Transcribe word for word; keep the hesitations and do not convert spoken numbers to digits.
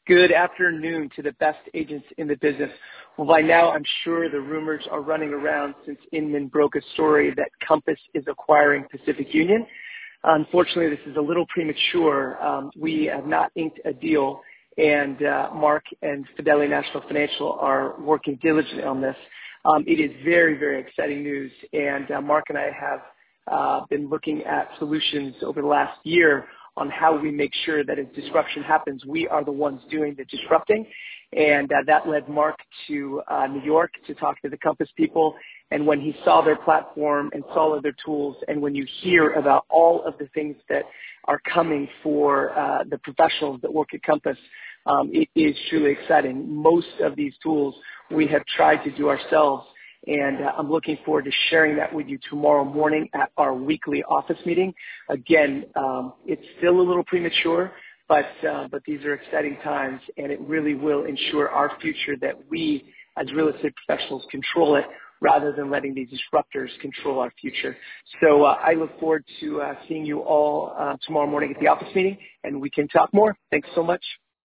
Good afternoon to the best agents in the business. Well, by now, I'm sure the rumors are running around since Inman broke a story that Compass is acquiring Pacific Union. Unfortunately, this is a little premature. Um, we have not inked a deal, and uh, Mark and Fidelity National Financial are working diligently on this. Um, it is very, very exciting news, and uh, Mark and I have uh, been looking at solutions over the last year on how we make sure that as disruption happens, we are the ones doing the disrupting. And uh, that led Mark to uh, New York to talk to the Compass people. And when he saw their platform and saw their tools, and when you hear about all of the things that are coming for uh, the professionals that work at Compass, um, it is truly exciting. Most of these tools we have tried to do ourselves. And uh, I'm looking forward to sharing that with you tomorrow morning at our weekly office meeting. Again, um, it's still a little premature, but uh, but these are exciting times, and it really will ensure our future that we, as real estate professionals, control it rather than letting these disruptors control our future. So uh, I look forward to uh, seeing you all uh, tomorrow morning at the office meeting, and we can talk more. Thanks so much.